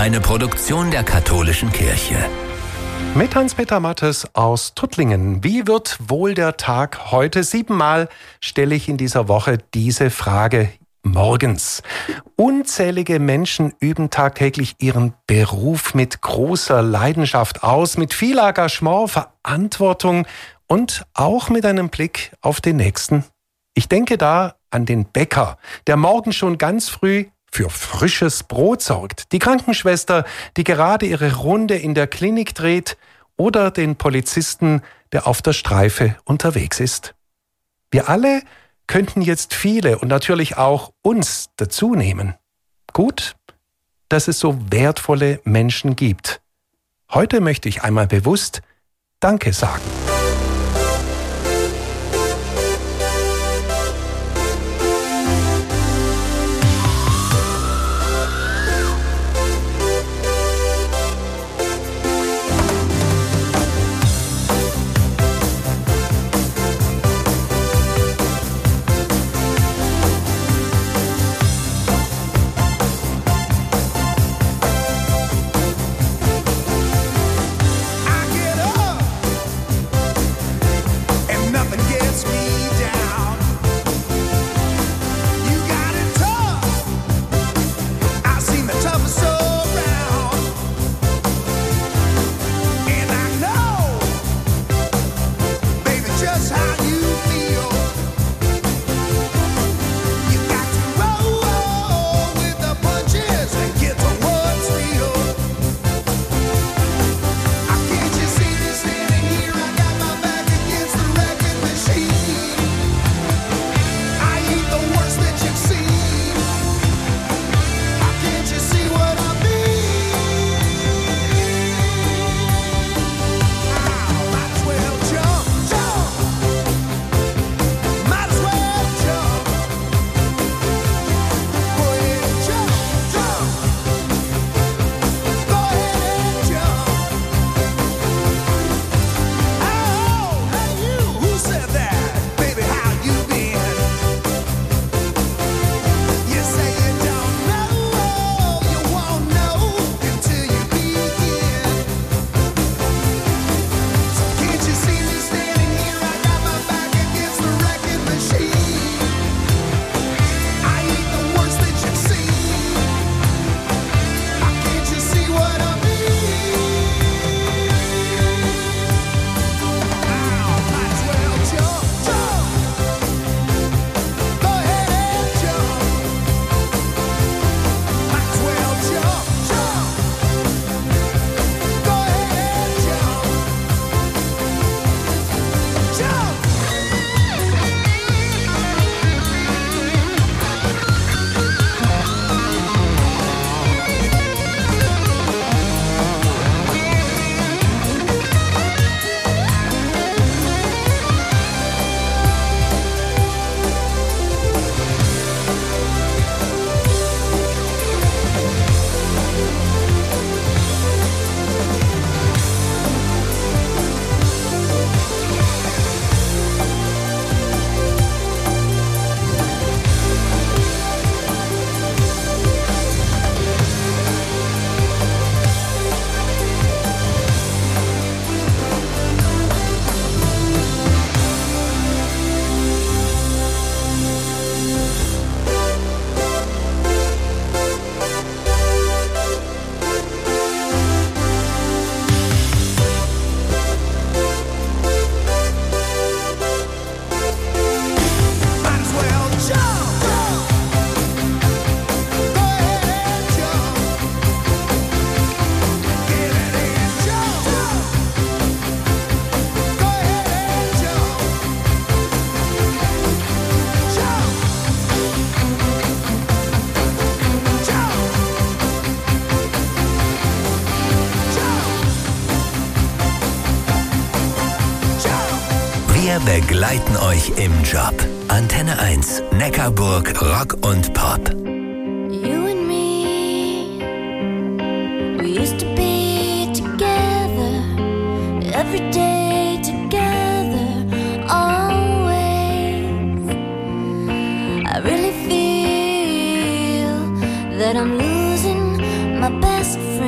Eine Produktion der Katholischen Kirche. Mit Hans-Peter Mattes aus Tuttlingen. Wie wird wohl der Tag heute? 7-mal stelle ich in dieser Woche diese Frage morgens. Unzählige Menschen üben tagtäglich ihren Beruf mit großer Leidenschaft aus, mit viel Engagement, Verantwortung und auch mit einem Blick auf den Nächsten. Ich denke da an den Bäcker, der morgen schon ganz früh für frisches Brot sorgt, die Krankenschwester, die gerade ihre Runde in der Klinik dreht, oder den Polizisten, der auf der Streife unterwegs ist. Wir alle könnten jetzt viele und natürlich auch uns dazu nehmen. Gut, dass es so wertvolle Menschen gibt. Heute möchte ich einmal bewusst Danke sagen. Wir begleiten euch im Job. Antenne 1, Neckarburg, Rock und Pop. You and me, we used to be together, every day together, always. I really feel that I'm losing my best friend.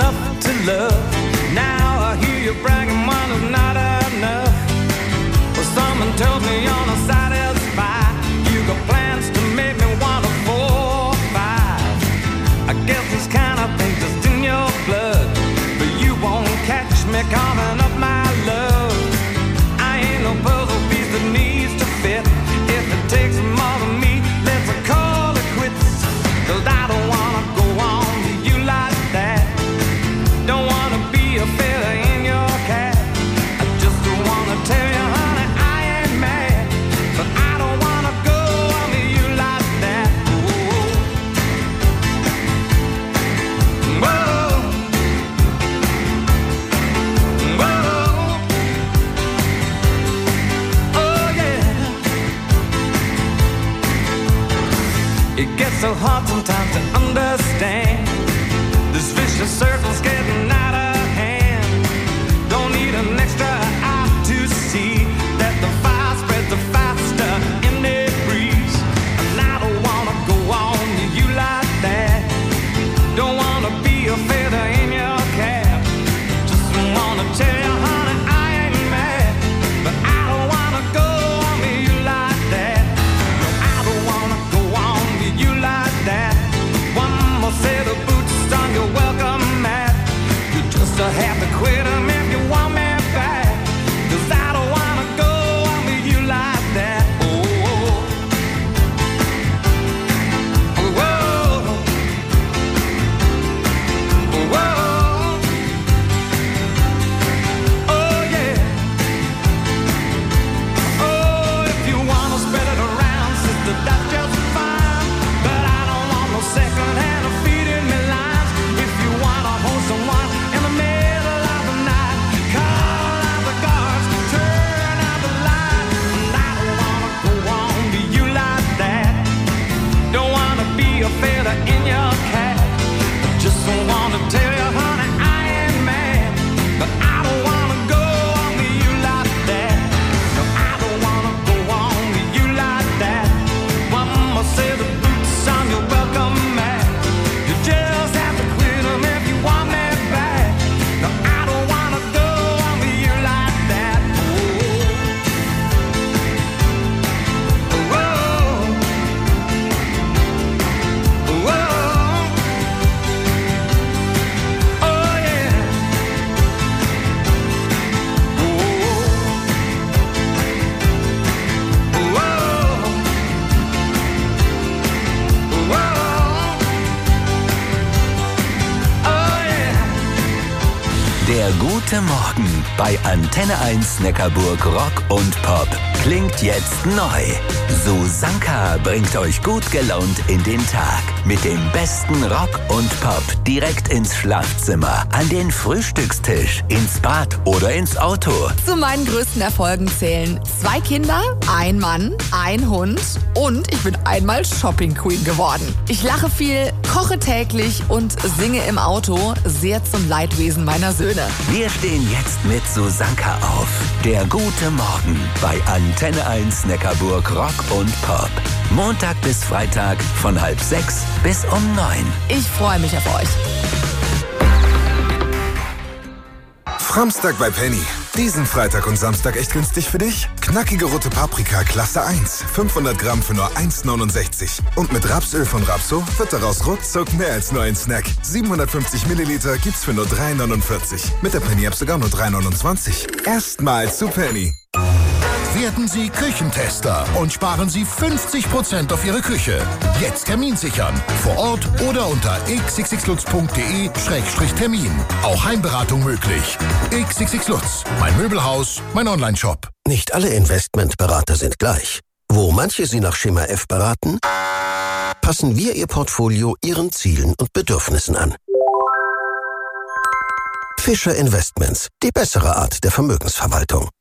enough to love. Now I hear you bragging one is not enough. Well, someone tells me you're not satisfied. You got plans to make me want a 4 or 5. I guess this kind of thing just in your blood, but you won't catch me coming up my love. I ain't no puzzle piece that needs to fit. If it takes more than me, let's call it quits. 'Cause I don't wanna go on to you like that. Don't wanna be a feather in your cap. I just wanna tell you, honey, I ain't mad, but I don't wanna go on to you like that. Whoa. Whoa. Whoa. Oh yeah. It gets so hard sometimes to understand. This vicious circle's getting out of hand. Don't need an extra eye to see that the fire spreads the faster in the breeze. And I don't wanna go on to you like that. Don't wanna be a feather in your cap. Just wanna tell you, honey, I ain't mad, but I don't wanna go on to you like that. No, I don't wanna go on to you like that. One more set of boots on your welcome mat. You just have to quit 'em if you want me back. 'Cause I don't wanna go on to you like that. Oh, whoa. Whoa. Oh yeah. Oh, if you wanna spread it around, sister, that's just fine. But I don't want no second hand of feeding me lines. If you wanna hold someone in the middle of the night, call out the guards, turn out the light. And I don't wanna go on to you like that. Don't wanna be a feather in your cap. Just wanna tell you, honey, I ain't mad, but I don't wanna go on to you like that. No, I don't wanna go on to you like that. One more set of boots on your welcome mat. You just have to quit 'em if you want me back. No, I don't wanna go on to you like that. Oh, whoa. Whoa. Oh yeah. Whoa. Whoa. Oh yeah. Der gute Morgen bei Antenne 1 Neckarburg Rock und Pop klingt jetzt neu. Susanka bringt euch gut gelaunt in den Tag mit dem besten Rock und Pop direkt ins Schlafzimmer, an den Frühstückstisch, ins Bad oder ins Auto. Zu meinen größten Erfolgen zählen 2 Kinder, 1 Mann, 1 Hund und ich bin einmal Shopping Queen geworden. Ich lache viel, koche täglich und singe im Auto, sehr zum Leidwesen meiner Söhne. Wir stehen jetzt mit Susanka auf. Der gute Morgen bei Antenne 1 Neckarburg Rock und Pop. Montag bis Freitag von 5:30 bis um 9. Ich freue mich auf euch. Framstag bei Penny. Diesen Freitag und Samstag echt günstig für dich? Knackige rote Paprika Klasse 1. 500 Gramm für nur 1,69. Und mit Rapsöl von Rapso wird daraus ruckzuck mehr als nur ein Snack. 750 Milliliter gibt's für nur 3,49. Mit der Penny-App sogar nur 3,29. Erstmals zu Penny. Werden Sie Küchentester und sparen Sie 50% auf Ihre Küche. Jetzt Termin sichern. Vor Ort oder unter xxlutz.de/termin. Auch Heimberatung möglich. XXLutz. Mein Möbelhaus, mein Onlineshop. Nicht alle Investmentberater sind gleich. Wo manche Sie nach Schema F beraten, passen wir Ihr Portfolio Ihren Zielen und Bedürfnissen an. Fischer Investments, die bessere Art der Vermögensverwaltung.